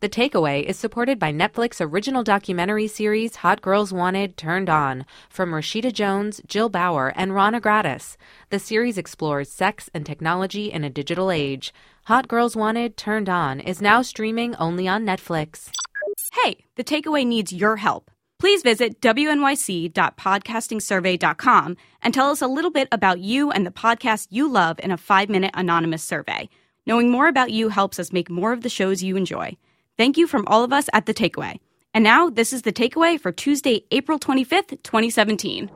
The Takeaway is supported by Netflix original documentary series Hot Girls Wanted Turned On from Rashida Jones, Jill Bauer, and Rana Gratis. The series explores sex and technology in a digital age. Hot Girls Wanted Turned On is now streaming only on Netflix. Hey, The Takeaway needs your help. Please visit wnyc.podcastingsurvey.com and tell us a little bit about you and the podcast you love in a 5-minute anonymous survey. Knowing more about you helps us make more of the shows you enjoy. Thank you from all of us at The Takeaway. And now, this is The Takeaway for Tuesday, April 25th, 2017.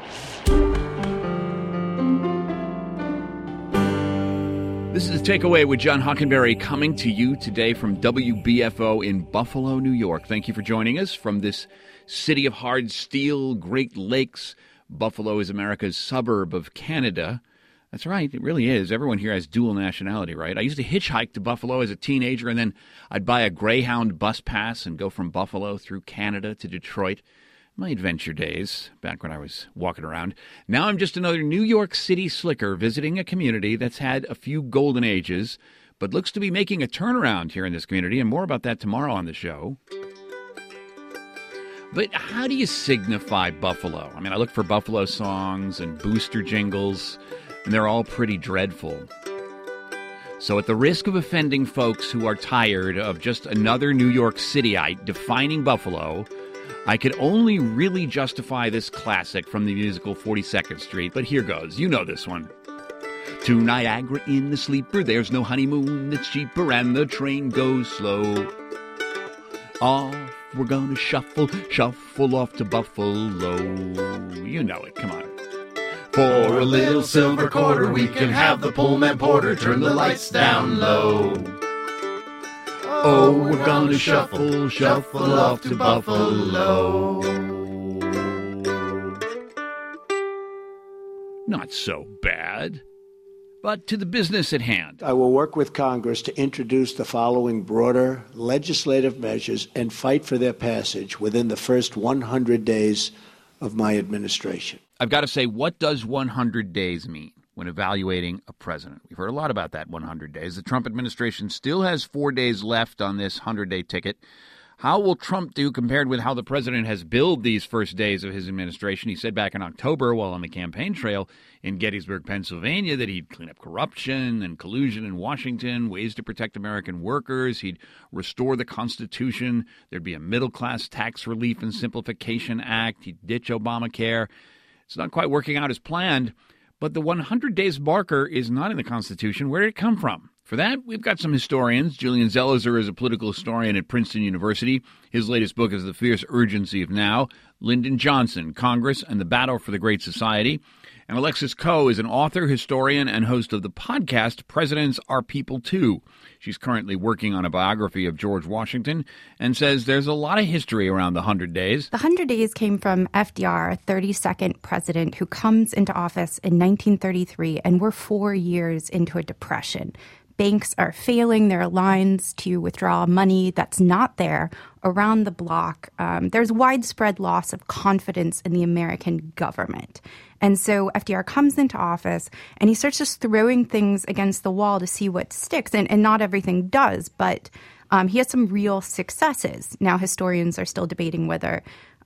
This is The Takeaway with John Hockenberry coming to you today from WBFO in Buffalo, New York. Thank you for joining us from this city of hard steel, Great Lakes. Buffalo is America's suburb of Canada. That's right, it really is. Everyone here has dual nationality, right? I used to hitchhike to Buffalo as a teenager, and then I'd buy a Greyhound bus pass and go from Buffalo through Canada to Detroit. My adventure days, back when I was walking around. Now I'm just another New York City slicker visiting a community that's had a few golden ages, but looks to be making a turnaround here in this community, and more about that tomorrow on the show. But how do you signify Buffalo? I mean, I look for Buffalo songs and booster jingles, and they're all pretty dreadful. So at the risk of offending folks who are tired of just another New York Cityite defining Buffalo, I could only really justify this classic from the musical 42nd Street, but here goes. You know this one. To Niagara in the sleeper, there's no honeymoon that's cheaper, and the train goes slow. Off, we're gonna shuffle off to Buffalo. You know it, come on. For a little silver quarter, we can have the Pullman porter turn the lights down low. Oh, we're gonna shuffle off to Buffalo. Not so bad. But to the business at hand. I will work with Congress to introduce the following broader legislative measures and fight for their passage within the first 100 days of my administration. I've got to say, what does 100 days mean when evaluating a president? We've heard a lot about that 100 days. The Trump administration still has 4 days left on this 100-day ticket. How will Trump do compared with how the president has billed these first days of his administration? He said back in October while on the campaign trail in Gettysburg, Pennsylvania, that he'd clean up corruption and collusion in Washington, ways to protect American workers. He'd restore the Constitution. There'd be a middle-class tax relief and simplification act. He'd ditch Obamacare. It's not quite working out as planned, but the 100 days marker is not in the Constitution. Where did it come from? For that, we've got some historians. Julian Zelizer is a political historian at Princeton University. His latest book is The Fierce Urgency of Now. Lyndon Johnson, Congress and the Battle for the Great Society. And Alexis Coe is an author, historian, and host of the podcast Presidents Are People Too. She's currently working on a biography of George Washington and says there's a lot of history around the 100 days. The 100 days came from FDR, a 32nd president who comes into office in 1933, and we're 4 years into a depression. Banks are failing their lines to withdraw money that's not there around the block. There's widespread loss of confidence in the American government. And so FDR comes into office and he starts just throwing things against the wall to see what sticks. And not everything does, but he has some real successes. Now, historians are still debating whether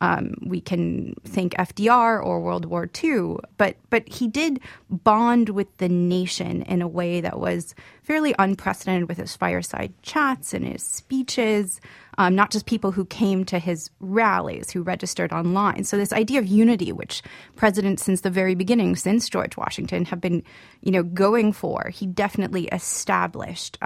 we can thank FDR or World War II, but he did bond with the nation in a way that was fairly unprecedented with his fireside chats and his speeches, not just people who came to his rallies, who registered online. So this idea of unity, which presidents since the very beginning, since George Washington, have been, going for, he definitely established,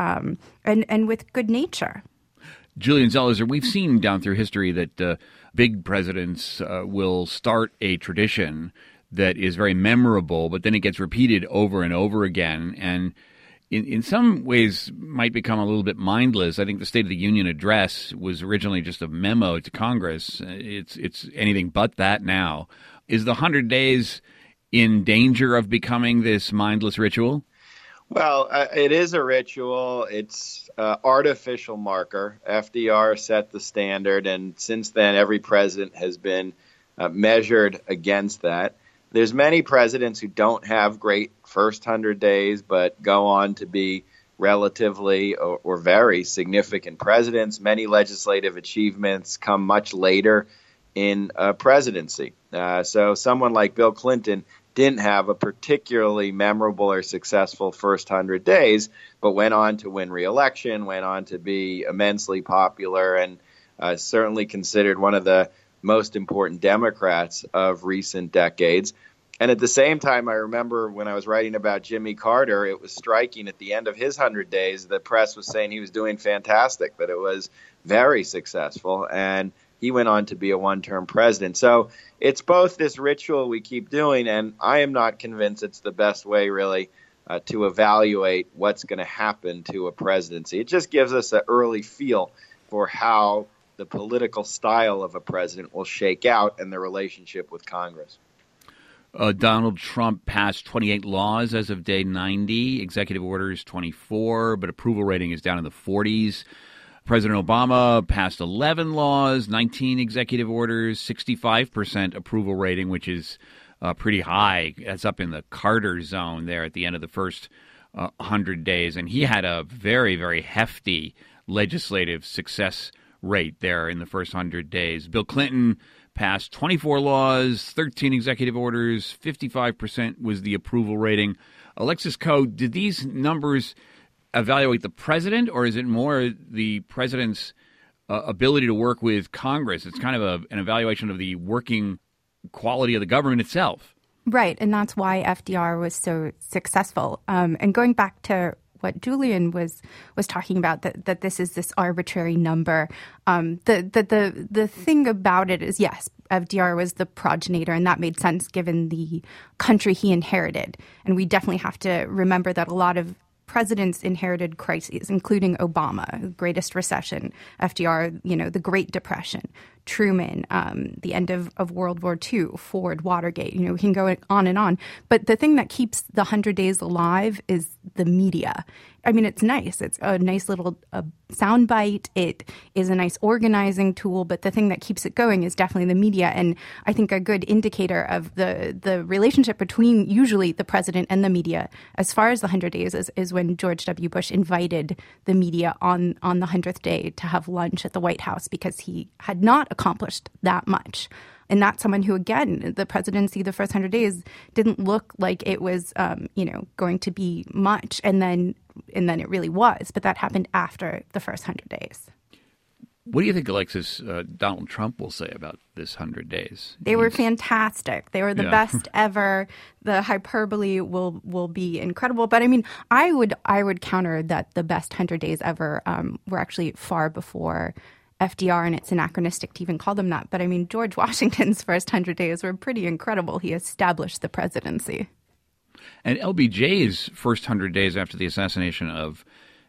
and with good nature. Julian Zelizer, we've seen down through history that big presidents will start a tradition that is very memorable, but then it gets repeated over and over again, and in some ways might become a little bit mindless. I think the State of the Union address was originally just a memo to Congress. It's anything but that now. Is the 100 days in danger of becoming this mindless ritual? Well, it is a ritual. It's an artificial marker. FDR set the standard, and since then, every president has been measured against that. There's many presidents who don't have great first 100 days, but go on to be relatively or very significant presidents. Many legislative achievements come much later in a presidency. So someone like Bill Clinton didn't have a particularly memorable or successful first 100 days, but went on to win re-election, went on to be immensely popular, and certainly considered one of the most important Democrats of recent decades. And at the same time, I remember when I was writing about Jimmy Carter, it was striking at the end of his 100 days, the press was saying he was doing fantastic, that it was very successful, and he went on to be a one-term president. So it's both this ritual we keep doing, and I am not convinced it's the best way, really, to evaluate what's going to happen to a presidency. It just gives us an early feel for how the political style of a president will shake out in the relationship with Congress. Donald Trump passed 28 laws as of day 90, executive orders 24, but approval rating is down in the 40s. President Obama passed 11 laws, 19 executive orders, 65% approval rating, which is pretty high. That's up in the Carter zone there at the end of the first 100 days. And he had a very, very hefty legislative success rate there in the first 100 days. Bill Clinton passed 24 laws, 13 executive orders, 55% was the approval rating. Alexis Coe, did these numbers evaluate the president, or is it more the president's ability to work with Congress? It's kind of an evaluation of the working quality of the government itself. Right, and that's why FDR was so successful. And going back to what Julian was talking about, that this is this arbitrary number. The thing about it is, yes, FDR was the progenitor, and that made sense given the country he inherited. And we definitely have to remember that a lot of presidents inherited crises, including Obama, greatest recession, FDR, the Great Depression, Truman, the end of World War II, Ford, Watergate, we can go on and on. But the thing that keeps the 100 days alive is the media. I mean, it's nice. It's a nice little soundbite. It is a nice organizing tool. But the thing that keeps it going is definitely the media. And I think a good indicator of the relationship between usually the president and the media, as far as the 100 days, is when George W. Bush invited the media on the 100th day to have lunch at the White House because he had not accomplished that much. And that's someone who, again, the presidency, the first 100 days didn't look like it was, going to be much. And then it really was. But that happened after the first 100 days. What do you think, Alexis, Donald Trump will say about this 100 days? They were fantastic. They were the best ever. The hyperbole will be incredible. But I mean, I would counter that the best 100 days ever were actually far before FDR, and it's anachronistic to even call them that. But I mean, George Washington's first 100 days were pretty incredible. He established the presidency. And LBJ's first 100 days after the assassination of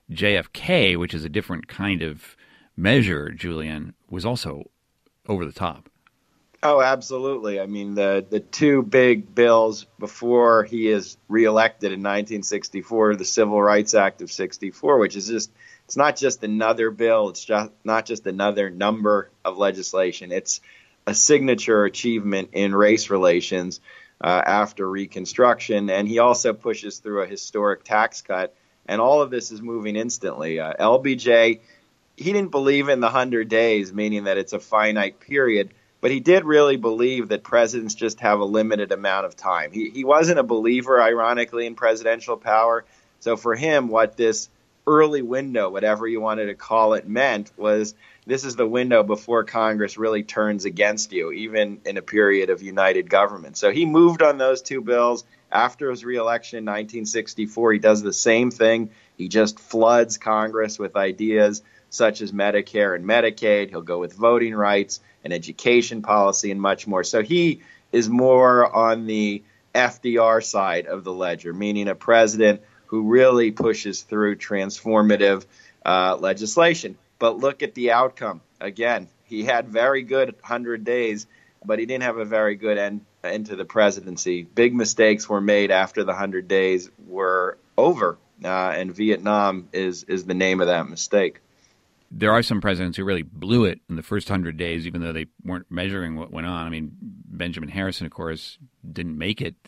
JFK, which is a different kind of measure, Julian, was also over the top. Oh, absolutely. I mean, the two big bills before he is reelected in 1964, the Civil Rights Act of 64, which is just, it's not just another bill. It's just not just another number of legislation. It's a signature achievement in race relations after Reconstruction. And he also pushes through a historic tax cut. And all of this is moving instantly. LBJ, he didn't believe in the 100 days, meaning that it's a finite period. But he did really believe that presidents just have a limited amount of time. He wasn't a believer, ironically, in presidential power. So for him, what this early window, whatever you wanted to call it, meant was this is the window before Congress really turns against you, even in a period of united government. So he moved on those two bills. After his reelection in 1964, he does the same thing. He just floods Congress with ideas such as Medicare and Medicaid. He'll go with voting rights and education policy and much more. So he is more on the FDR side of the ledger, meaning a president who really pushes through transformative legislation. But look at the outcome. Again, he had very good 100 days, but he didn't have a very good end to the presidency. Big mistakes were made after the 100 days were over, and Vietnam is the name of that mistake. There are some presidents who really blew it in the first 100 days, even though they weren't measuring what went on. I mean, Benjamin Harrison, of course, didn't make it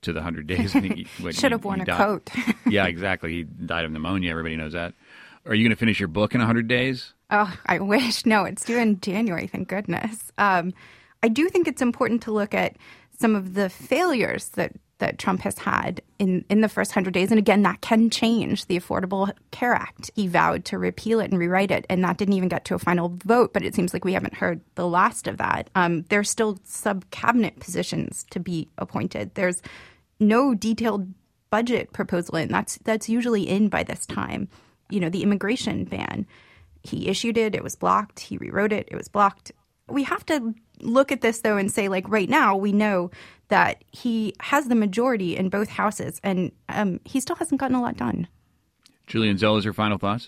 to the 100 days. Should have worn a coat. Yeah, exactly. He died of pneumonia. Everybody knows that. Are you going to finish your book in 100 days? Oh, I wish. No, it's due in January, thank goodness. I do think it's important to look at some of the failures that Trump has had in the first 100 days. And again, that can change. The Affordable Care Act, he vowed to repeal it and rewrite it, and that didn't even get to a final vote. But it seems like we haven't heard the last of that. There's still sub-cabinet positions to be appointed. There's no detailed budget proposal in. That's usually in by this time. You know, the immigration ban, he issued it, it was blocked. He rewrote it, it was blocked. We have to look at this, though, and say, like, right now, we know that he has the majority in both houses, and he still hasn't gotten a lot done. Julian Zelizer, final thoughts?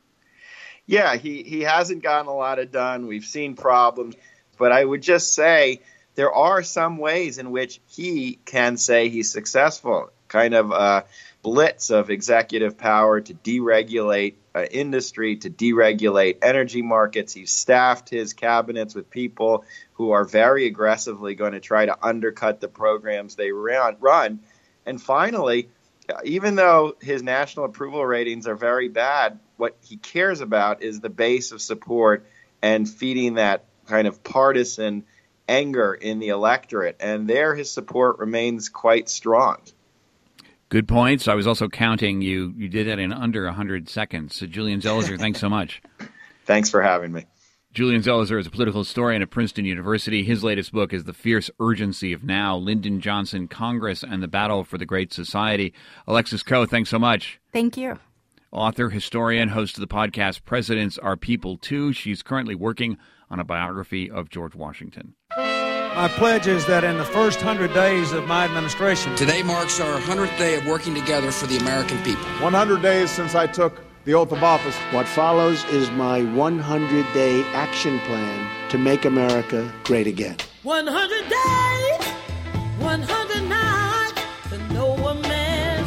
Yeah, he hasn't gotten a lot done. We've seen problems. But I would just say there are some ways in which he can say he's successful, kind of a blitz of executive power to deregulate industry, to deregulate energy markets. He's staffed his cabinets with people who are very aggressively going to try to undercut the programs they run. And finally, even though his national approval ratings are very bad, what he cares about is the base of support and feeding that kind of partisan anger in the electorate. And there his support remains quite strong. Good points. I was also counting. You did that in under 100 seconds. So Julian Zelizer, thanks so much. Thanks for having me. Julian Zelizer is a political historian at Princeton University. His latest book is The Fierce Urgency of Now, Lyndon Johnson, Congress, and the Battle for the Great Society. Alexis Coe, thanks so much. Thank you. Author, historian, host of the podcast Presidents Are People Too. She's currently working on a biography of George Washington. My pledge is that in the first 100 days of my administration... Today marks our 100th day of working together for the American people. 100 days since I took the oath of office. What follows is my 100-day action plan to make America great again. 100 days, 100 nights, to know a man's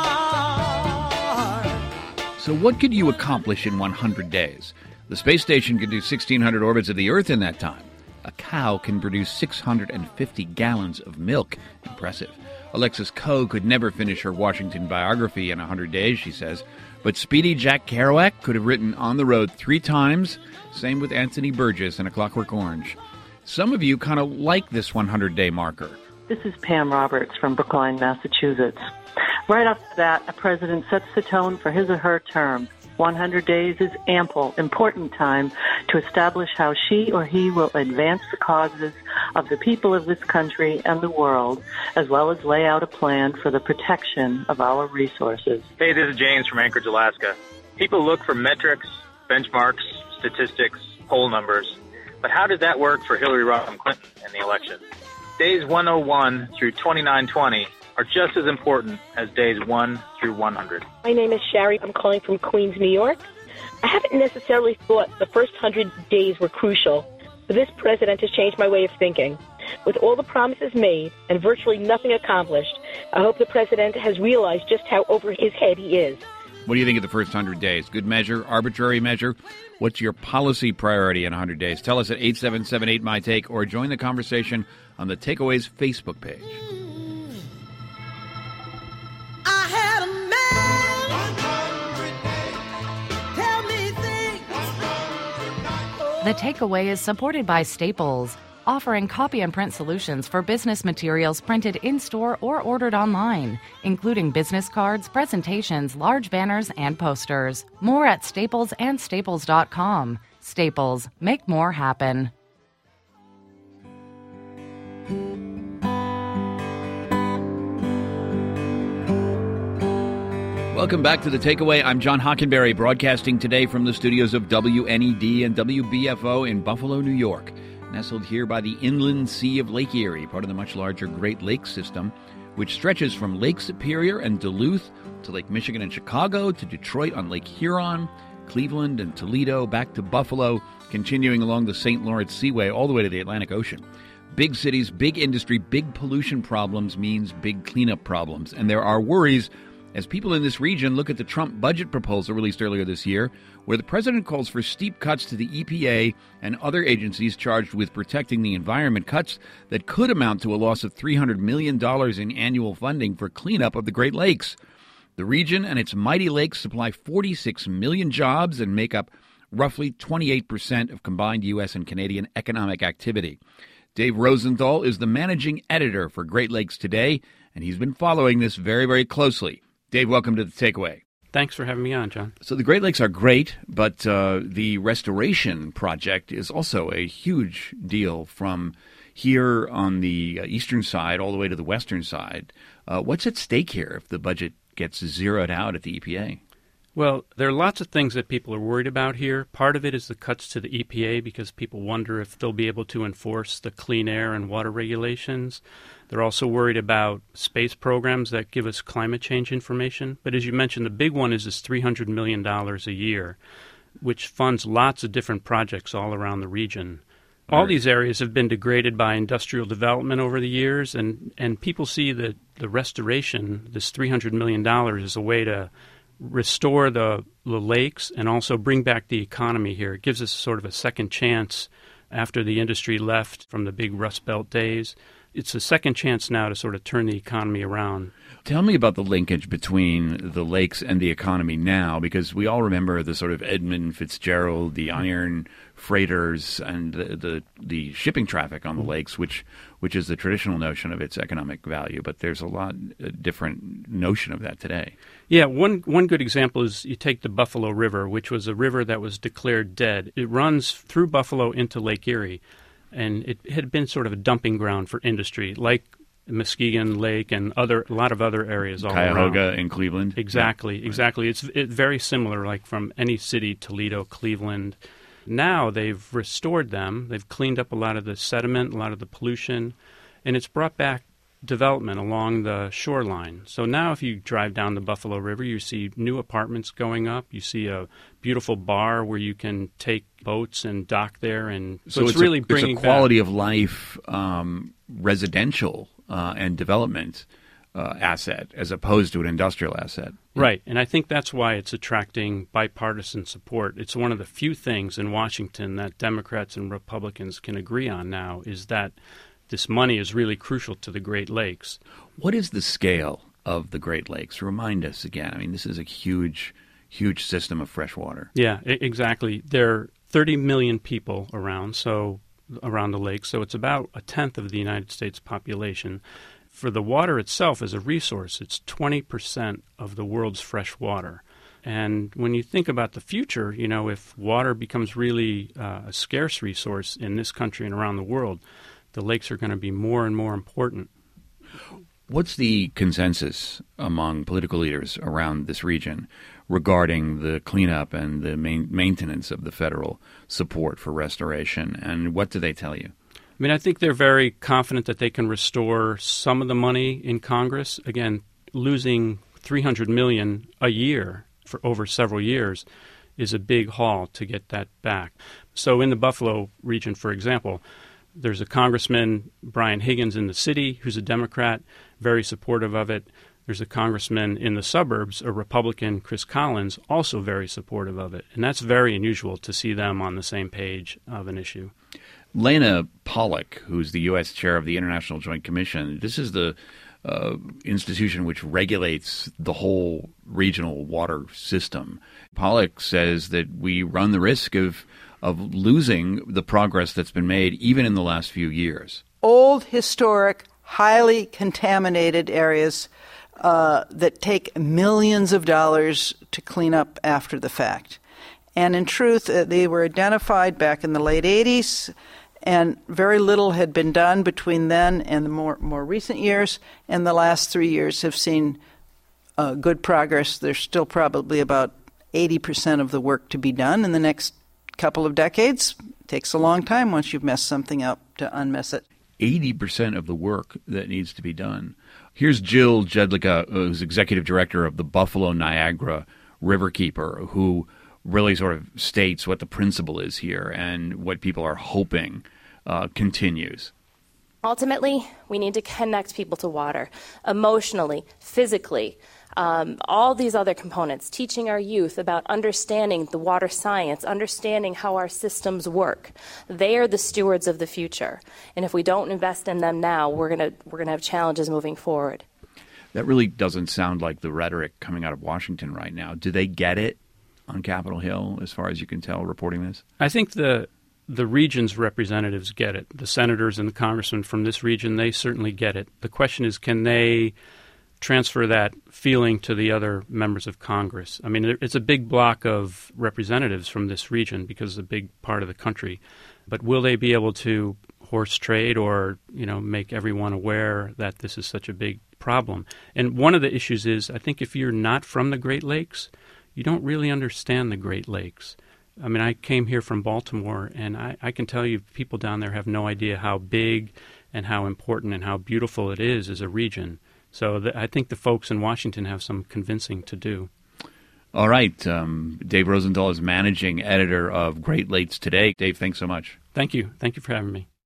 heart. So what could you accomplish in 100 days? The space station could do 1,600 orbits of the Earth in that time. A cow can produce 650 gallons of milk. Impressive. Alexis Coe could never finish her Washington biography in 100 days, she says. But Speedy Jack Kerouac could have written On the Road 3 times. Same with Anthony Burgess in A Clockwork Orange. Some of you kind of like this 100-day marker. This is Pam Roberts from Brookline, Massachusetts. Right off the bat, a president sets the tone for his or her term. 100 days is ample, important time to establish how she or he will advance the causes of the people of this country and the world, as well as lay out a plan for the protection of our resources. Hey, this is James from Anchorage, Alaska. People look for metrics, benchmarks, statistics, poll numbers, but how does that work for Hillary Rodham Clinton in the election? Days 101 through 2920 are just as important as days 1 through 100. My name is Sherry. I'm calling from Queens, New York. I haven't necessarily thought the first 100 days were crucial, but this president has changed my way of thinking. With all the promises made and virtually nothing accomplished, I hope the president has realized just how over his head he is. What do you think of the first 100 days? Good measure, arbitrary measure? What's your policy priority in 100 days? Tell us at 877-8MY-TAKE or join the conversation on the Takeaways Facebook page. The Takeaway is supported by Staples, offering copy and print solutions for business materials printed in-store or ordered online, including business cards, presentations, large banners, and posters. More at Staples and Staples.com. Staples, make more happen. Welcome back to The Takeaway. I'm John Hockenberry, broadcasting today from the studios of WNED and WBFO in Buffalo, New York. Nestled here by the inland sea of Lake Erie, part of the much larger Great Lakes system, which stretches from Lake Superior and Duluth to Lake Michigan and Chicago, to Detroit on Lake Huron, Cleveland and Toledo, back to Buffalo, continuing along the St. Lawrence Seaway all the way to the Atlantic Ocean. Big cities, big industry, big pollution problems means big cleanup problems, and there are worries as people in this region look at the Trump budget proposal released earlier this year, where the president calls for steep cuts to the EPA and other agencies charged with protecting the environment, cuts that could amount to a loss of $300 million in annual funding for cleanup of the Great Lakes. The region and its mighty lakes supply 46 million jobs and make up roughly 28% of combined U.S. and Canadian economic activity. Dave Rosenthal is the managing editor for Great Lakes Today, and he's been following this very, very closely. Dave, welcome to The Takeaway. Thanks for having me on, John. So the Great Lakes are great, but the restoration project is also a huge deal from here on the eastern side all the way to the western side. What's at stake here if the budget gets zeroed out at the EPA? Well, there are lots of things that people are worried about here. Part of it is the cuts to the EPA because people wonder if they'll be able to enforce the clean air and water regulations. They're also worried about space programs that give us climate change information. But as you mentioned, the big one is this $300 million a year, which funds lots of different projects all around the region. All these areas have been degraded by industrial development over the years, and people see that the restoration, this $300 million, is a way to restore the lakes and also bring back the economy here. It gives us sort of a second chance after the industry left from the big Rust Belt days. It's a second chance now to sort of turn the economy around. Tell me about the linkage between the lakes and the economy now, because we all remember the sort of Edmund Fitzgerald, the iron freighters, and the shipping traffic on the lakes, which is the traditional notion of its economic value. But there's a lot different notion of that today. Yeah, one good example is you take the Buffalo River, which was a river that was declared dead. It runs through Buffalo into Lake Erie, and it had been sort of a dumping ground for industry, like Muskegon Lake and a lot of other areas all around. Cuyahoga in Cleveland. Exactly. It's very similar, like from any city, Toledo, Cleveland. Now they've restored them. They've cleaned up a lot of the sediment, a lot of the pollution, and it's brought back development along the shoreline. So now if you drive down the Buffalo River, you see new apartments going up. You see a beautiful bar where you can take boats and dock there. And so it's really bringing back. It's a quality of life residential and development asset as opposed to an industrial asset. Right, and I think that's why it's attracting bipartisan support. It's one of the few things in Washington that Democrats and Republicans can agree on now is that this money is really crucial to the Great Lakes. What is the scale of the Great Lakes? Remind us again. I mean, this is a huge, huge system of fresh water. Yeah, exactly. There are 30 million people around the lake, so it's about a tenth of the United States population. For the water itself as a resource, it's 20% of the world's fresh water. And when you think about the future, if water becomes really a scarce resource in this country and around the world, the lakes are going to be more and more important. What's the consensus among political leaders around this region regarding the cleanup and the maintenance of the federal support for restoration, and what do they tell you? I mean, I think they're very confident that they can restore some of the money in Congress. Again, losing $300 million a year for over several years is a big haul to get that back. So in the Buffalo region, for example, there's a Congressman, Brian Higgins, in the city who's a Democrat, very supportive of it. There's a congressman in the suburbs, a Republican, Chris Collins, also very supportive of it. And that's very unusual to see them on the same page of an issue. Lena Pollock, who's the U.S. chair of the International Joint Commission, this is the institution which regulates the whole regional water system. Pollock says that we run the risk of losing the progress that's been made even in the last few years. Old, historic, highly contaminated areas that take millions of dollars to clean up after the fact. And in truth, they were identified back in the late 80s, and very little had been done between then and the more recent years, and the last 3 years have seen good progress. There's still probably about 80% of the work to be done in the next couple of decades. It takes a long time once you've messed something up to unmess it. 80% of the work that needs to be done. Here's Jill Jedlicka, who's executive director of the Buffalo Niagara Riverkeeper, who really sort of states what the principle is here and what people are hoping continues. Ultimately, we need to connect people to water emotionally, physically. all these other components, teaching our youth about understanding the water science, understanding how our systems work. They are the stewards of the future. And if we don't invest in them now, we're going to have challenges moving forward. That really doesn't sound like the rhetoric coming out of Washington right now. Do they get it on Capitol Hill, as far as you can tell, reporting this? I think the region's representatives get it. The senators and the congressmen from this region, they certainly get it. The question is, can they transfer that feeling to the other members of Congress? I mean, it's a big block of representatives from this region because it's a big part of the country. But will they be able to horse trade or, make everyone aware that this is such a big problem? And one of the issues is, I think if you're not from the Great Lakes, you don't really understand the Great Lakes. I mean, I came here from Baltimore, and I can tell you people down there have no idea how big and how important and how beautiful it is as a region. So I think the folks in Washington have some convincing to do. All right. Dave Rosenthal is managing editor of Great Lakes Today. Dave, thanks so much. Thank you. Thank you for having me.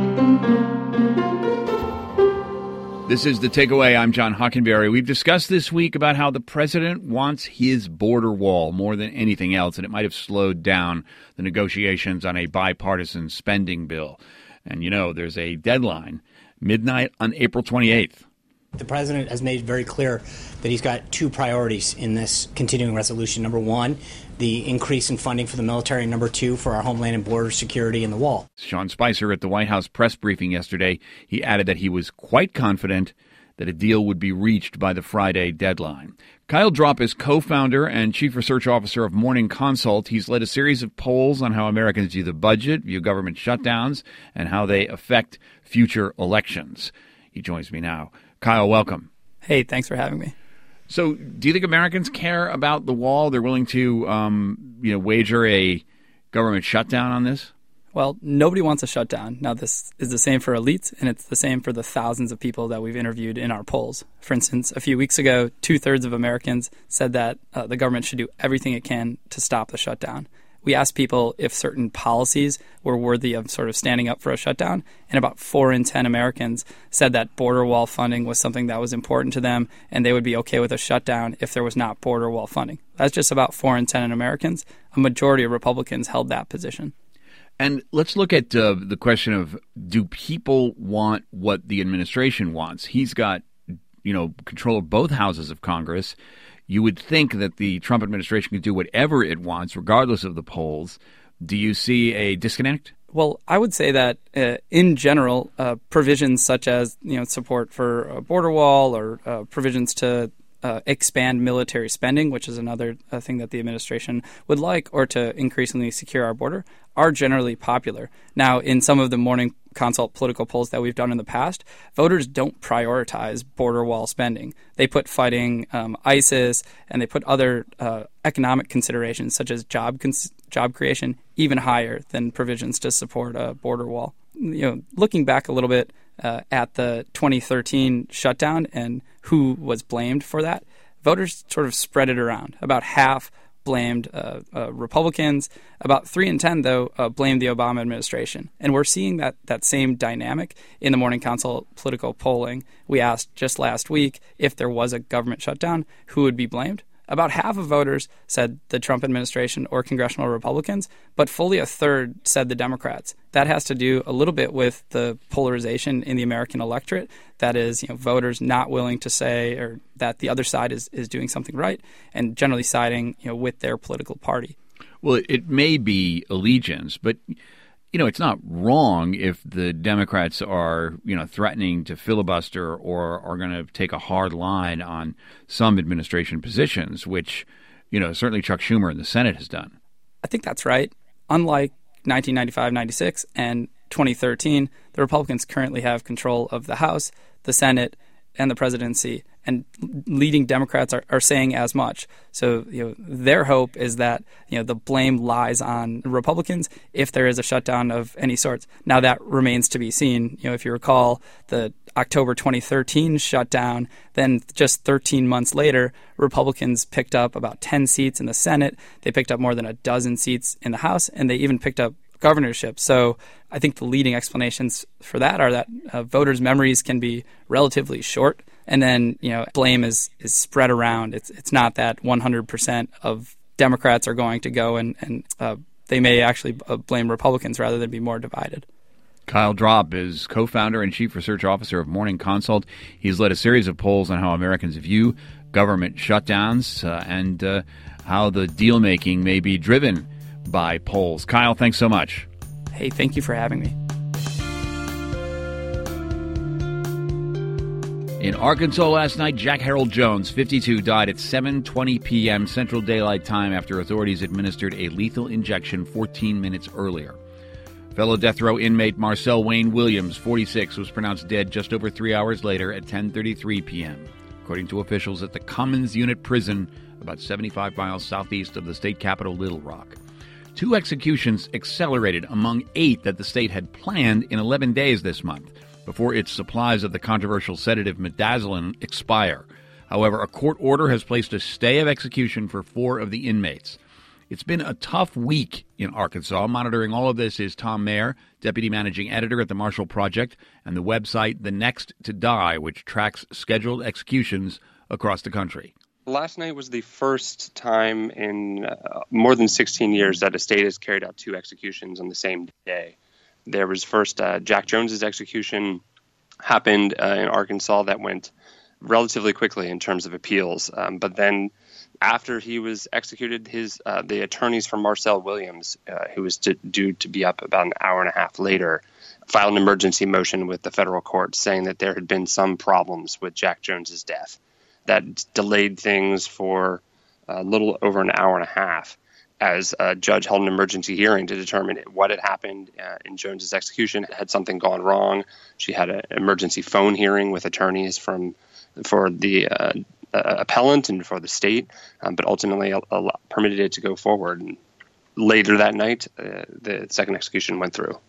This is The Takeaway. I'm John Hockenberry. We've discussed this week about how the president wants his border wall more than anything else, and it might have slowed down the negotiations on a bipartisan spending bill. And, there's a deadline, midnight on April 28th. The president has made very clear that he's got two priorities in this continuing resolution. Number one, the increase in funding for the military. And number two, for our homeland and border security and the wall. Sean Spicer at the White House press briefing yesterday, he added that he was quite confident that a deal would be reached by the Friday deadline. Kyle Drop is co-founder and chief research officer of Morning Consult. He's led a series of polls on how Americans view the budget, view government shutdowns, and how they affect future elections. He joins me now. Kyle, welcome. Hey, thanks for having me. So do you think Americans care about the wall? They're willing to, wager a government shutdown on this? Well, nobody wants a shutdown. Now, this is the same for elites, and it's the same for the thousands of people that we've interviewed in our polls. For instance, a few weeks ago, 2/3 of Americans said that the government should do everything it can to stop the shutdown. We asked people if certain policies were worthy of sort of standing up for a shutdown, and about 4 in 10 Americans said that border wall funding was something that was important to them, and they would be okay with a shutdown if there was not border wall funding. That's just about 4 in 10 Americans. A majority of Republicans held that position. And let's look at the question of, do people want what the administration wants? He's got, control of both houses of Congress. You would think that the Trump administration could do whatever it wants, regardless of the polls. Do you see a disconnect? Well, I would say that in general, provisions such as support for a border wall or provisions to expand military spending, which is another thing that the administration would like, or to increasingly secure our border, are generally popular. Now, in some of the Morning Consult political polls that we've done in the past, voters don't prioritize border wall spending. They put fighting ISIS, and they put other economic considerations such as job creation even higher than provisions to support a border wall. Looking back a little bit at the 2013 shutdown and who was blamed for that, voters sort of spread it around. About half blamed Republicans. About 3 in 10, though, blamed the Obama administration. And we're seeing that same dynamic in the Morning Consult political polling. We asked just last week if there was a government shutdown, who would be blamed. About half of voters said the Trump administration or congressional Republicans, but fully a third said the Democrats. That has to do a little bit with the polarization in the American electorate. That is, voters not willing to say or that the other side is doing something right, and generally siding, with their political party. Well, it may be allegiance, but it's not wrong if the Democrats are, threatening to filibuster or are going to take a hard line on some administration positions, which, certainly Chuck Schumer in the Senate has done. I think that's right. Unlike 1995-96 and 2013, the Republicans currently have control of the House, the Senate, and the presidency, and leading Democrats are saying as much. So, their hope is that, the blame lies on Republicans if there is a shutdown of any sorts. Now, that remains to be seen. If you recall the October 2013 shutdown, then just 13 months later, Republicans picked up about 10 seats in the Senate. They picked up more than a dozen seats in the House, and they even picked up governorship. So I think the leading explanations for that are that voters' memories can be relatively short. And then, blame is spread around. It's not that 100% of Democrats are going to go and they may actually blame Republicans rather than be more divided. Kyle Drop is co-founder and chief research officer of Morning Consult. He's led a series of polls on how Americans view government shutdowns and how the deal-making may be driven by polls. Kyle, thanks so much. Hey, thank you for having me. In Arkansas last night, Jack Harold Jones, 52, died at 7:20 p.m. Central Daylight Time after authorities administered a lethal injection 14 minutes earlier. Fellow death row inmate Marcel Wayne Williams, 46, was pronounced dead just over 3 hours later at 10:33 p.m., according to officials at the Cummins Unit Prison, about 75 miles southeast of the state capital, Little Rock. 2 executions accelerated among 8 that the state had planned in 11 days this month, before its supplies of the controversial sedative midazolam expire. However, a court order has placed a stay of execution for 4 of the inmates. It's been a tough week in Arkansas. Monitoring all of this is Tom Mayer, deputy managing editor at the Marshall Project, and the website The Next to Die, which tracks scheduled executions across the country. Last night was the first time in more than 16 years that a state has carried out 2 executions on the same day. There was first Jack Jones's execution happened in Arkansas that went relatively quickly in terms of appeals. But then after he was executed, the attorneys for Marcel Williams, who was due to be up about an hour and a half later, filed an emergency motion with the federal court saying that there had been some problems with Jack Jones's death that delayed things for a little over an hour and a half, as a judge held an emergency hearing to determine what had happened in Jones's execution. Had something gone wrong? She had an emergency phone hearing with attorneys for the appellant and for the state, but ultimately permitted it to go forward. And later that night, the second execution went through.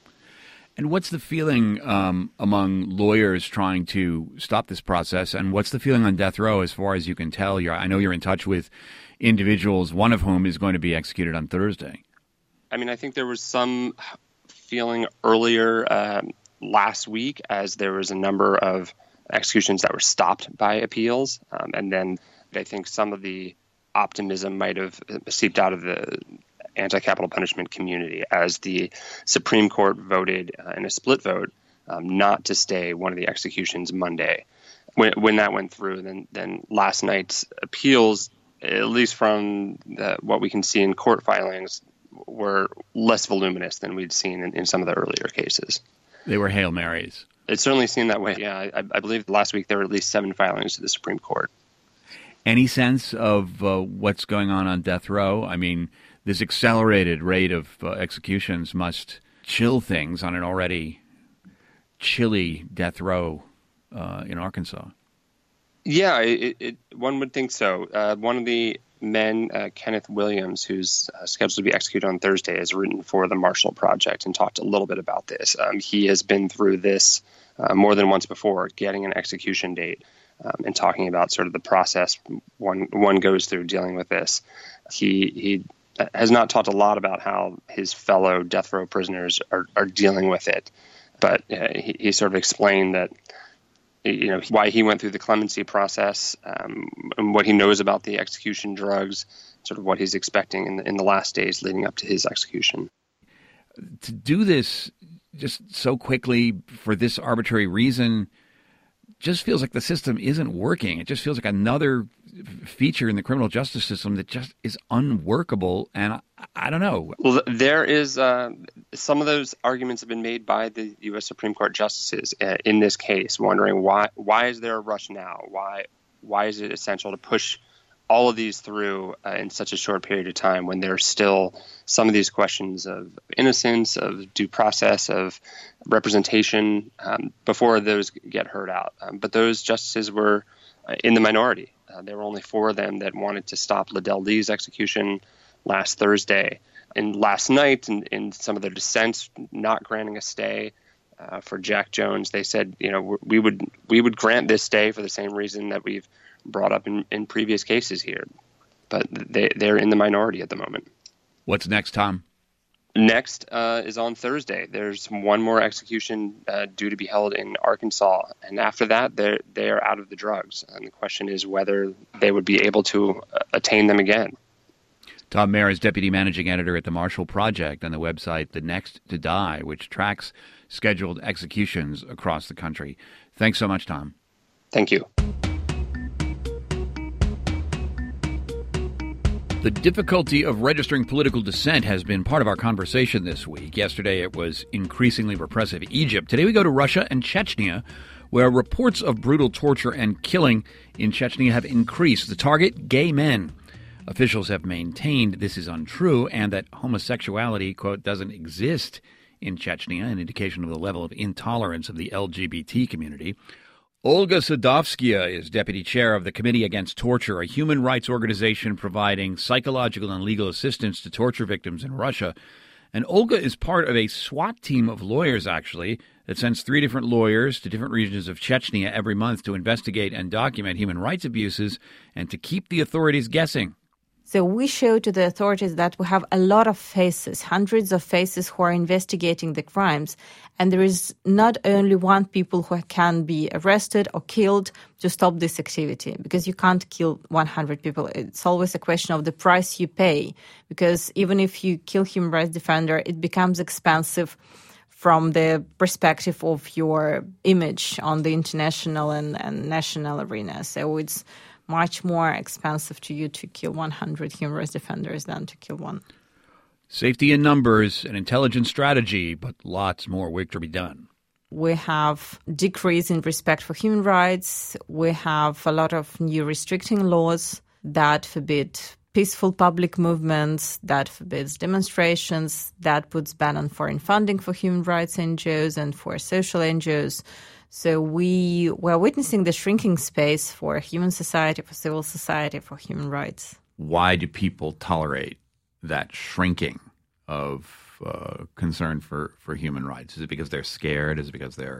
And what's the feeling among lawyers trying to stop this process, and what's the feeling on death row as far as you can tell? I know you're in touch with individuals, one of whom is going to be executed on Thursday. I mean, I think there was some feeling earlier last week as there was a number of executions that were stopped by appeals. And then I think some of the optimism might have seeped out of the anti-capital punishment community as the Supreme Court voted in a split vote not to stay one of the executions Monday. When that went through, then last night's appeals, at least from what we can see in court filings, were less voluminous than we'd seen in some of the earlier cases. They were Hail Marys. It certainly seemed that way. Yeah, I believe last week there were at least 7 filings to the Supreme Court. Any sense of what's going on death row? I mean, this accelerated rate of executions must chill things on an already chilly death row in Arkansas. Yeah, one would think so. One of the men, Kenneth Williams, who's scheduled to be executed on Thursday, has written for the Marshall Project and talked a little bit about this. He has been through this more than once before, getting an execution date and talking about sort of the process one goes through dealing with this. He has not talked a lot about how his fellow death row prisoners are dealing with it, but he sort of explained that why he went through the clemency process, and what he knows about the execution drugs, sort of what he's expecting in the last days leading up to his execution. To do this just so quickly for this arbitrary reason just feels like the system isn't working. It just feels like another feature in the criminal justice system that just is unworkable, and I don't know. Well, there is some of those arguments have been made by the U.S. Supreme Court justices in this case, wondering why is there a rush now? Why is it essential to push all of these through in such a short period of time when there's still some of these questions of innocence, of due process, of representation before those get heard out. But those justices were in the minority. There were only 4 of them that wanted to stop Liddell Lee's execution last Thursday. And last night, in some of their dissents, not granting a stay for Jack Jones, they said, we would grant this stay for the same reason that we've brought up in previous cases here. But they're in the minority at the moment. What's next, Tom? Next is on Thursday. There's one more execution due to be held in Arkansas. And after that, they are out of the drugs. And the question is whether they would be able to attain them again. Tom Mayer is Deputy Managing Editor at the Marshall Project and the website The Next to Die, which tracks scheduled executions across the country. Thanks so much, Tom. Thank you. The difficulty of registering political dissent has been part of our conversation this week. Yesterday it was increasingly repressive Egypt. Today we go to Russia and Chechnya, where reports of brutal torture and killing in Chechnya have increased. The target, gay men. Officials have maintained this is untrue and that homosexuality, quote, doesn't exist in Chechnya, an indication of the level of intolerance of the LGBT community. Olga Sadovskaya is deputy chair of the Committee Against Torture, a human rights organization providing psychological and legal assistance to torture victims in Russia. And Olga is part of a SWAT team of lawyers, actually, that sends 3 different lawyers to different regions of Chechnya every month to investigate and document human rights abuses and to keep the authorities guessing. So we show to the authorities that we have a lot of faces, hundreds of faces who are investigating the crimes. And there is not only one people who can be arrested or killed to stop this activity, because you can't kill 100 people. It's always a question of the price you pay, because even if you kill human rights defender, it becomes expensive from the perspective of your image on the international and national arena. So it's much more expensive to you to kill 100 human rights defenders than to kill one. Safety in numbers, an intelligent strategy, but lots more work to be done. We have decrease in respect for human rights. We have a lot of new restricting laws that forbid peaceful public movements, that forbids demonstrations, that puts ban on foreign funding for human rights NGOs and for social NGOs. So we're witnessing the shrinking space for human society, for civil society, for human rights. Why do people tolerate that shrinking of concern for human rights? Is it because they're scared? Is it because they're...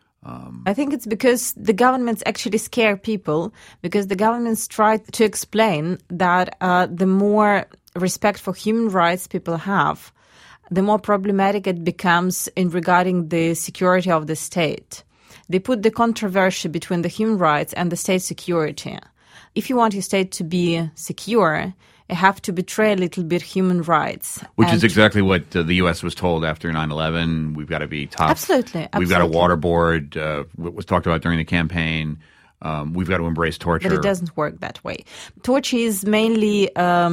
I think it's because the governments actually scare people, because the governments try to explain that the more respect for human rights people have, the more problematic it becomes in regarding the security of the state. They put the controversy between the human rights and the state security. If you want your state to be secure, you have to betray a little bit human rights. Which is exactly what the U.S. was told after 9/11. We've got to be tough. Absolutely. We've got a waterboard. What was talked about during the campaign. We've got to embrace torture. But it doesn't work that way. Torture is mainly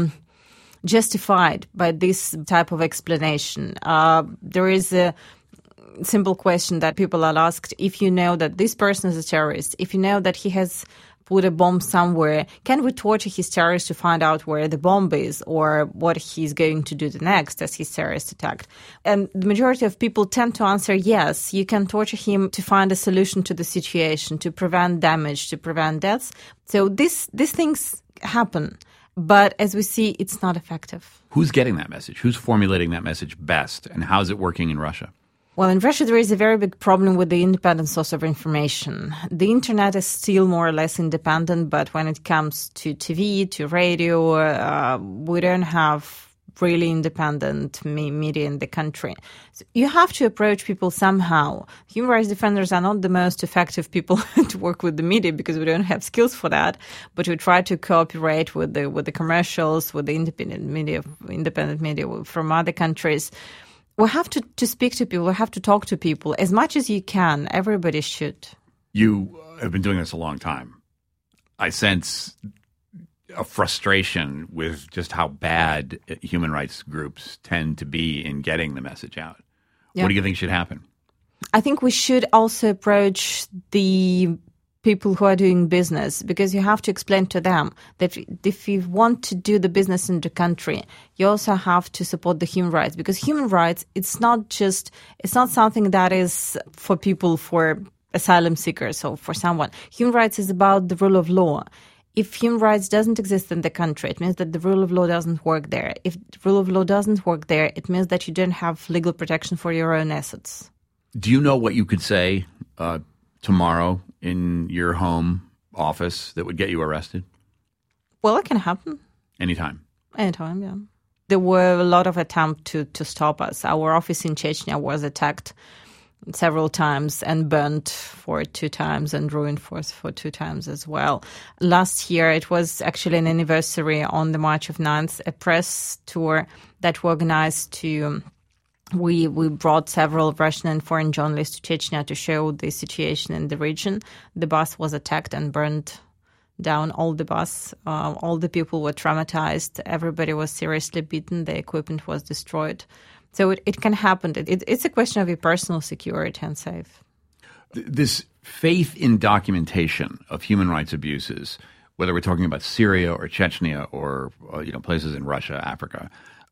justified by this type of explanation. There is a simple question that people are asked: if you know that this person is a terrorist, if you know that he has put a bomb somewhere, can we torture his terrorist to find out where the bomb is or what he's going to do the next as his terrorist attack? And the majority of people tend to answer yes, you can torture him to find a solution to the situation, to prevent damage, to prevent deaths. So these things happen. But as we see, it's not effective. Who's getting that message? Who's formulating that message best? And how's it working in Russia? Well, in Russia, there is a very big problem with the independent source of information. The internet is still more or less independent, but when it comes to TV, to radio, we don't have really independent media in the country. So you have to approach people somehow. Human rights defenders are not the most effective people to work with the media because we don't have skills for that, but we try to cooperate with the commercials, with the independent media from other countries. We have to speak to people. We have to talk to people as much as you can. Everybody should. You have been doing this a long time. I sense a frustration with just how bad human rights groups tend to be in getting the message out. Yeah. What do you think should happen? I think we should also approach the people who are doing business, because you have to explain to them that if you want to do the business in the country, you also have to support the human rights, because human rights, it's not something that is for people, for asylum seekers or for someone. Human rights is about the rule of law. If human rights doesn't exist in the country, it means that the rule of law doesn't work there. If the rule of law doesn't work there, it means that you don't have legal protection for your own assets. Do you know what you could say tomorrow in your home office that would get you arrested? Well, it can happen. Anytime? Anytime, yeah. there were a lot of attempts to stop us. Our office in Chechnya was attacked several times and burnt for 2 times and ruined for 2 times as well. Last year, it was actually an anniversary on the March of 9th, a press tour that we organized to... We brought several Russian and foreign journalists to Chechnya to show the situation in the region. The bus was attacked and burned down, all the bus. All the people were traumatized. Everybody was seriously beaten. The equipment was destroyed. So it can happen. It's a question of your personal security and safe. This faith in documentation of human rights abuses, whether we're talking about Syria or Chechnya or places in Russia, Africa,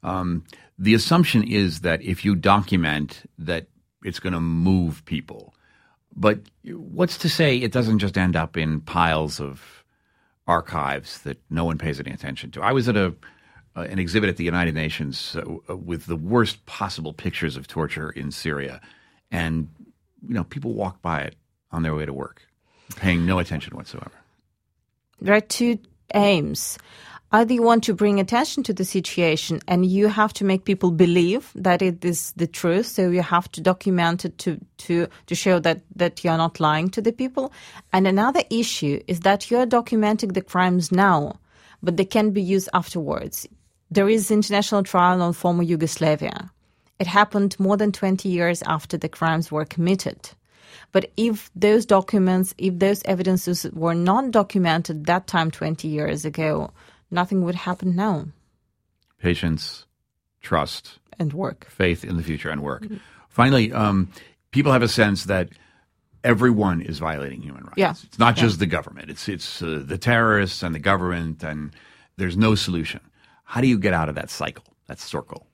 the assumption is that if you document that it's going to move people. But what's to say it doesn't just end up in piles of archives that no one pays any attention to? I was at an exhibit at the United Nations with the worst possible pictures of torture in Syria. And, people walk by it on their way to work, paying no attention whatsoever. There are 2 aims. Either you want to bring attention to the situation and you have to make people believe that it is the truth, so you have to document it to show that you're not lying to the people. And another issue is that you're documenting the crimes now, but they can be used afterwards. There is international trial on former Yugoslavia. It happened more than 20 years after the crimes were committed. But if those documents, if those evidences were not documented that time 20 years ago, nothing would happen now. Patience, trust. And work. Faith in the future and work. Mm-hmm. Finally, people have a sense that everyone is violating human rights. Yeah. It's not just the government. It's the terrorists and the government, and there's no solution. How do you get out of that cycle, that circle?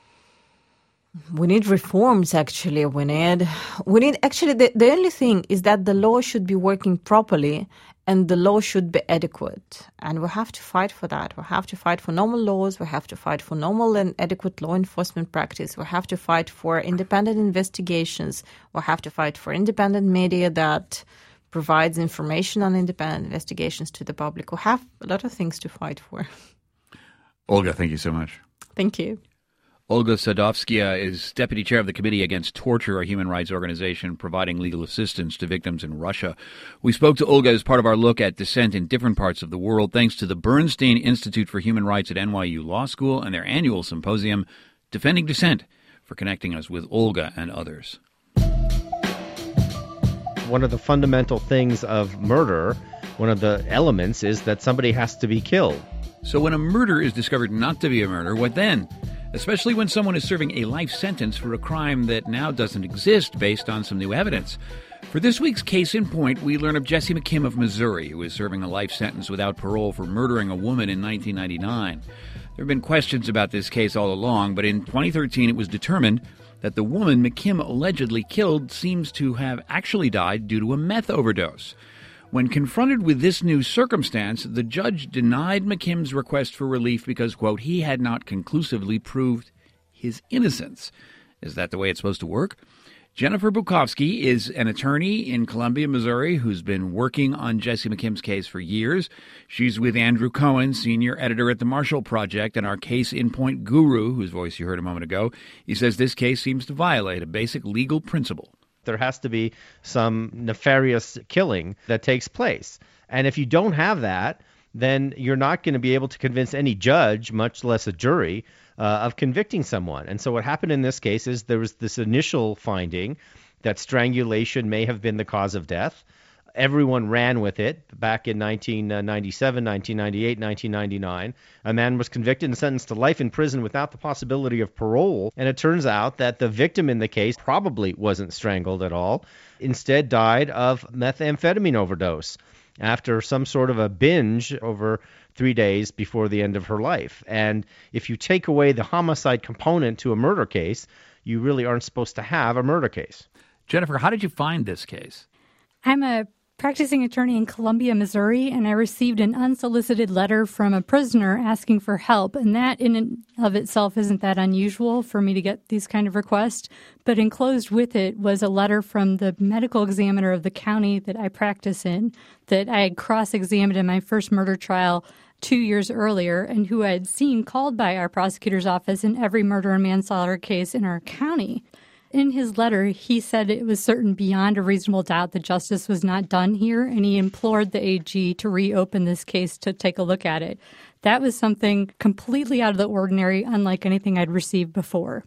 We need reforms, actually. We need actually, the only thing is that the law should be working properly and the law should be adequate. And we have to fight for that. We have to fight for normal laws. We have to fight for normal and adequate law enforcement practice. We have to fight for independent investigations. We have to fight for independent media that provides information on independent investigations to the public. We have a lot of things to fight for. Olga, thank you so much. Thank you. Olga Sadovskaya is deputy chair of the Committee Against Torture, a human rights organization providing legal assistance to victims in Russia. We spoke to Olga as part of our look at dissent in different parts of the world, thanks to the Bernstein Institute for Human Rights at NYU Law School and their annual symposium, Defending Dissent, for connecting us with Olga and others. One of the fundamental things of murder, one of the elements, is that somebody has to be killed. So when a murder is discovered not to be a murder, what then? Especially when someone is serving a life sentence for a crime that now doesn't exist based on some new evidence. For this week's Case in Point, we learn of Jesse McKim of Missouri, who is serving a life sentence without parole for murdering a woman in 1999. There have been questions about this case all along, but in 2013 it was determined that the woman McKim allegedly killed seems to have actually died due to a meth overdose. When confronted with this new circumstance, the judge denied McKim's request for relief because, quote, he had not conclusively proved his innocence. Is that the way it's supposed to work? Jennifer Bukowski is an attorney in Columbia, Missouri, who's been working on Jesse McKim's case for years. She's with Andrew Cohen, senior editor at the Marshall Project, and our Case in Point guru, whose voice you heard a moment ago. He says this case seems to violate a basic legal principle. There has to be some nefarious killing that takes place. And if you don't have that, then you're not going to be able to convince any judge, much less a jury, of convicting someone. And so what happened in this case is there was this initial finding that strangulation may have been the cause of death. Everyone ran with it back in 1997, 1998, 1999. A man was convicted and sentenced to life in prison without the possibility of parole. And it turns out that the victim in the case probably wasn't strangled at all. Instead died of methamphetamine overdose after some sort of a binge over 3 days before the end of her life. And if you take away the homicide component to a murder case, you really aren't supposed to have a murder case. Jennifer, how did you find this case? I'm a practicing attorney in Columbia, Missouri, and I received an unsolicited letter from a prisoner asking for help. And that in and of itself isn't that unusual for me to get these kind of requests. But enclosed with it was a letter from the medical examiner of the county that I practice in, that I had cross-examined in my first murder trial 2 years earlier and who I had seen called by our prosecutor's office in every murder and manslaughter case in our county. In his letter, he said it was certain beyond a reasonable doubt that justice was not done here, and he implored the AG to reopen this case to take a look at it. That was something completely out of the ordinary, unlike anything I'd received before.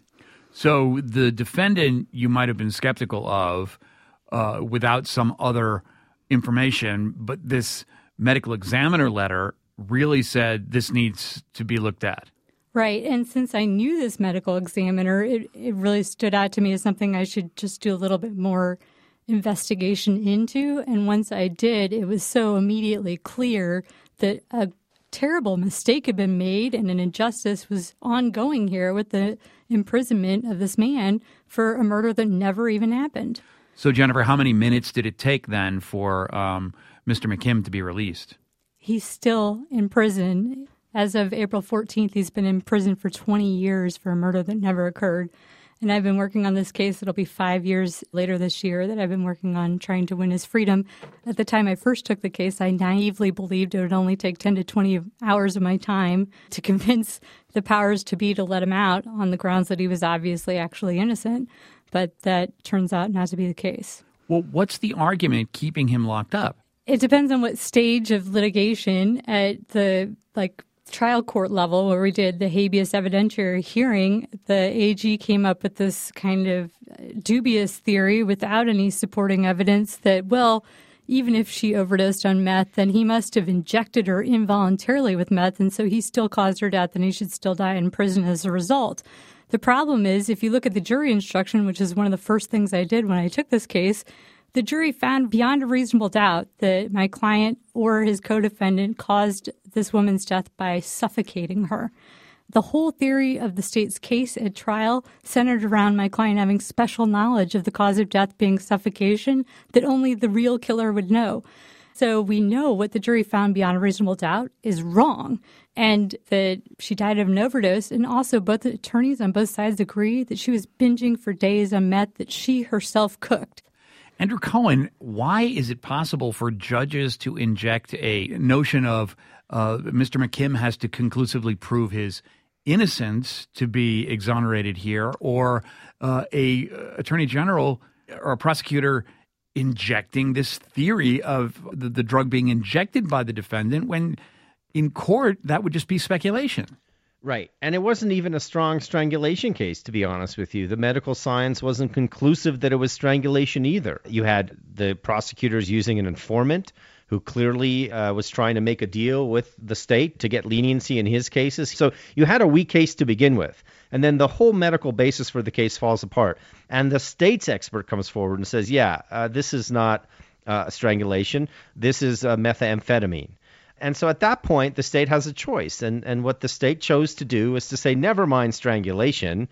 So the defendant you might have been skeptical of without some other information, but this medical examiner letter really said this needs to be looked at. Right. And since I knew this medical examiner, it really stood out to me as something I should just do a little bit more investigation into. And once I did, it was so immediately clear that a terrible mistake had been made and an injustice was ongoing here with the imprisonment of this man for a murder that never even happened. So, Jennifer, how many minutes did it take then for Mr. McKim to be released? He's still in prison. As of April 14th, he's been in prison for 20 years for a murder that never occurred. And I've been working on this case. It'll be 5 years later this year that I've been working on trying to win his freedom. At the time I first took the case, I naively believed it would only take 10 to 20 hours of my time to convince the powers to be to let him out on the grounds that he was obviously actually innocent. But that turns out not to be the case. Well, what's the argument keeping him locked up? It depends on what stage of litigation. At the trial court level where we did the habeas evidentiary hearing, the AG came up with this kind of dubious theory without any supporting evidence that, well, even if she overdosed on meth, then he must have injected her involuntarily with meth, and so he still caused her death and he should still die in prison as a result. The problem is, if you look at the jury instruction, which is one of the first things I did when I took this case, the jury found beyond a reasonable doubt that my client or his co-defendant caused this woman's death by suffocating her. The whole theory of the state's case at trial centered around my client having special knowledge of the cause of death being suffocation that only the real killer would know. So we know what the jury found beyond a reasonable doubt is wrong, and that she died of an overdose. And also both the attorneys on both sides agree that she was binging for days on meth that she herself cooked. Andrew Cohen, why is it possible for judges to inject a notion of Mr. McKim has to conclusively prove his innocence to be exonerated here, or a attorney general or a prosecutor injecting this theory of the drug being injected by the defendant when in court that would just be speculation? Right. And it wasn't even a strong strangulation case, to be honest with you. The medical science wasn't conclusive that it was strangulation either. You had the prosecutors using an informant who clearly was trying to make a deal with the state to get leniency in his cases. So you had a weak case to begin with. And then the whole medical basis for the case falls apart. And the state's expert comes forward and says, this is not strangulation. This is methamphetamine. And so at that point, the state has a choice. And what the state chose to do is to say, never mind strangulation.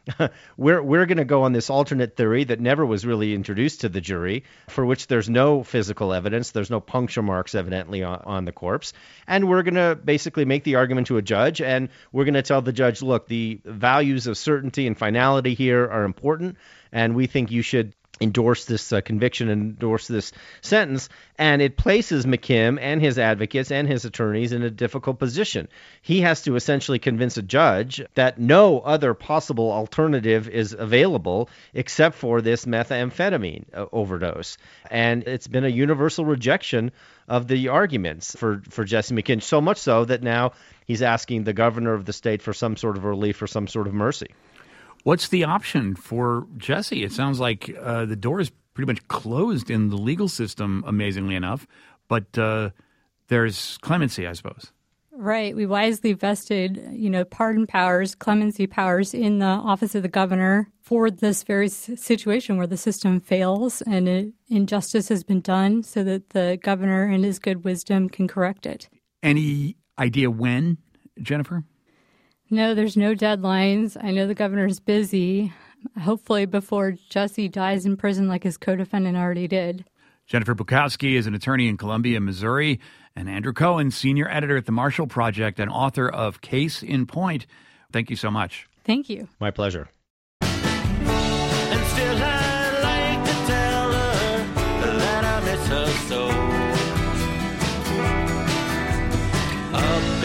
We're going to go on this alternate theory that never was really introduced to the jury, for which there's no physical evidence. There's no puncture marks, evidently, on the corpse. And we're going to basically make the argument to a judge. And we're going to tell the judge, look, the values of certainty and finality here are important. And we think you should endorse this conviction, endorse this sentence, and it places McKim and his advocates and his attorneys in a difficult position. He has to essentially convince a judge that no other possible alternative is available except for this methamphetamine overdose. And it's been a universal rejection of the arguments for Jesse McKim, so much so that now he's asking the governor of the state for some sort of relief or some sort of mercy. What's the option for Jesse? It sounds like the door is pretty much closed in the legal system, amazingly enough, but there's clemency, I suppose. Right. We wisely vested, pardon powers, clemency powers in the office of the governor for this very situation where the system fails and injustice has been done so that the governor in his good wisdom can correct it. Any idea when, Jennifer? No, there's no deadlines. I know the governor's busy, hopefully before Jesse dies in prison like his co-defendant already did. Jennifer Bukowski is an attorney in Columbia, Missouri, and Andrew Cohen, senior editor at the Marshall Project and author of Case in Point. Thank you so much. Thank you. My pleasure. And still I'd like to tell her that I miss her so. Up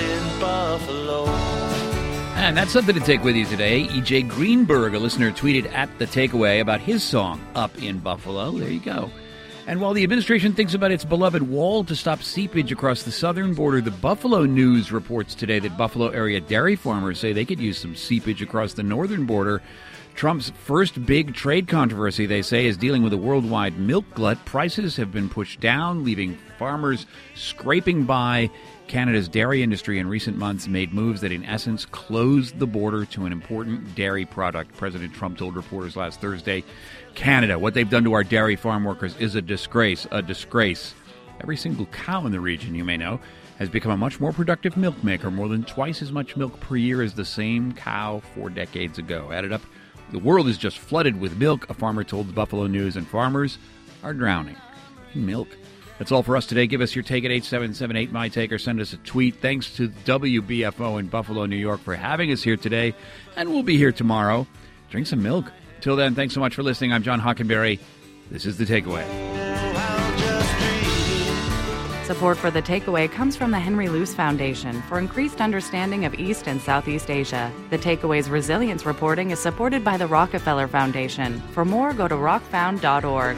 that's something to take with you today. E.J. Greenberg, a listener, tweeted at The Takeaway about his song, Up in Buffalo. There you go. And while the administration thinks about its beloved wall to stop seepage across the southern border, the Buffalo News reports today that Buffalo area dairy farmers say they could use some seepage across the northern border. Trump's first big trade controversy, they say, is dealing with a worldwide milk glut. Prices have been pushed down, leaving farmers scraping by. Canada's dairy industry in recent months made moves that in essence closed the border to an important dairy product. President Trump told reporters last Thursday, Canada, what they've done to our dairy farm workers is a disgrace, a disgrace. Every single cow in the region, you may know, has become a much more productive milk maker, more than twice as much milk per year as the same cow 4 decades ago. Added up, the world is just flooded with milk, a farmer told the Buffalo News, and farmers are drowning in milk. That's all for us today. Give us your take at 877-8MY-TAKE or send us a tweet. Thanks to WBFO in Buffalo, New York for having us here today, and we'll be here tomorrow. Drink some milk. Till then, thanks so much for listening. I'm John Hockenberry. This is The Takeaway. Support for The Takeaway comes from the Henry Luce Foundation for increased understanding of East and Southeast Asia. The Takeaway's resilience reporting is supported by the Rockefeller Foundation. For more, go to rockfound.org.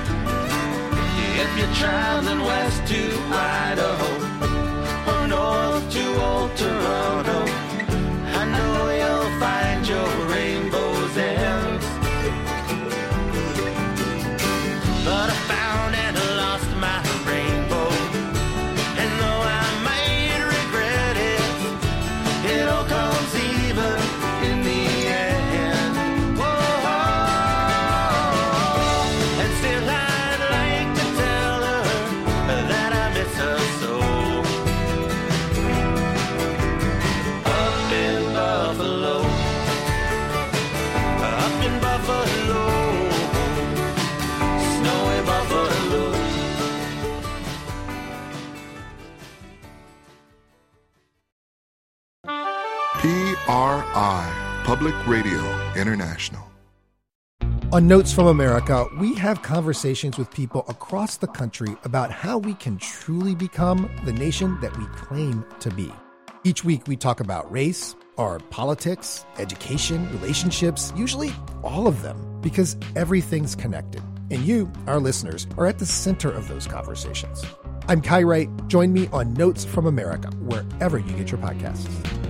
If you're traveling west to Idaho or north to Old Toronto, I know you'll find your rainbows there. But I found and lost my rainbow, and though I might regret it, it all comes even in the end. Whoa, and still I'd like to tell her that I miss her so. Up in Buffalo, up in Buffalo, snowy Buffalo. PRI, Public Radio International. On Notes from America, we have conversations with people across the country about how we can truly become the nation that we claim to be. Each week we talk about race, our politics, education, relationships, usually all of them, because everything's connected. And you, our listeners, are at the center of those conversations. I'm Kai Wright. Join me on Notes from America, wherever you get your podcasts.